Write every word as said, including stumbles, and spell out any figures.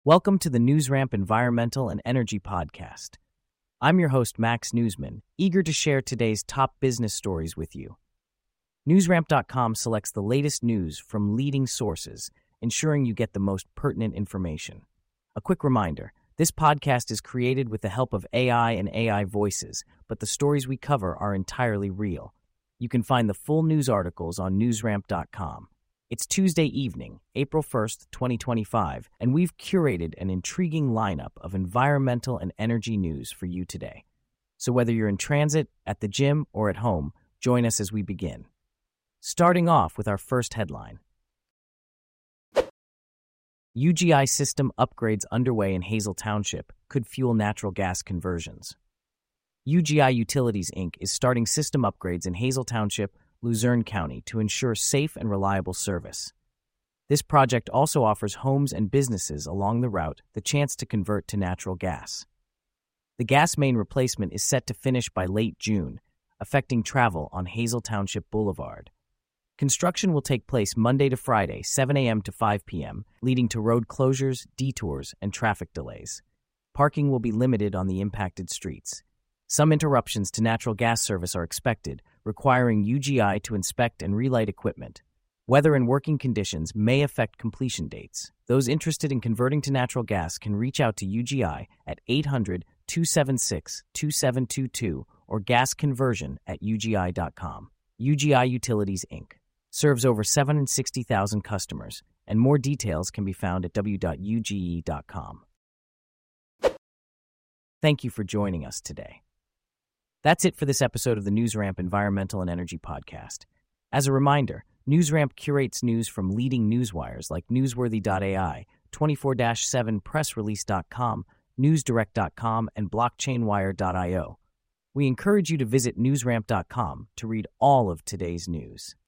Welcome to the NewsRamp Environmental and Energy Podcast. I'm your host, Max Newsman, eager to share today's top business stories with you. NewsRamp dot com selects the latest news from leading sources, ensuring you get the most pertinent information. A quick reminder, this podcast is created with the help of A I and A I voices, but the stories we cover are entirely real. You can find the full news articles on NewsRamp dot com. It's Tuesday evening, April first, twenty twenty-five, and we've curated an intriguing lineup of environmental and energy news for you today. So whether you're in transit, at the gym, or at home, join us as we begin. Starting off with our first headline. U G I system upgrades underway in Hazel Township could fuel natural gas conversions. U G I Utilities, Incorporated is starting system upgrades in Hazel Township, Luzerne County to ensure safe and reliable service. This project also offers homes and businesses along the route the chance to convert to natural gas. The gas main replacement is set to finish by late June, affecting travel on Hazel Township Boulevard. Construction will take place Monday to Friday, seven a.m. to five p.m., leading to road closures, detours, and traffic delays. Parking will be limited on the impacted streets. Some interruptions to natural gas service are expected, requiring U G I to inspect and relight equipment. Weather and working conditions may affect completion dates. Those interested in converting to natural gas can reach out to U G I at eight hundred, two seven six, two seven two two or gasconversion at U G I dot com. U G I Utilities, Incorporated serves over seven hundred sixty thousand customers, and more details can be found at w w w dot u g e dot com. Thank you for joining us today. That's it for this episode of the NewsRamp Environmental and Energy Podcast. As a reminder, NewsRamp curates news from leading newswires like newsworthy dot a i, twenty-four seven press release dot com, newsdirect dot com, and blockchainwire dot i o. We encourage you to visit newsramp dot com to read all of today's news.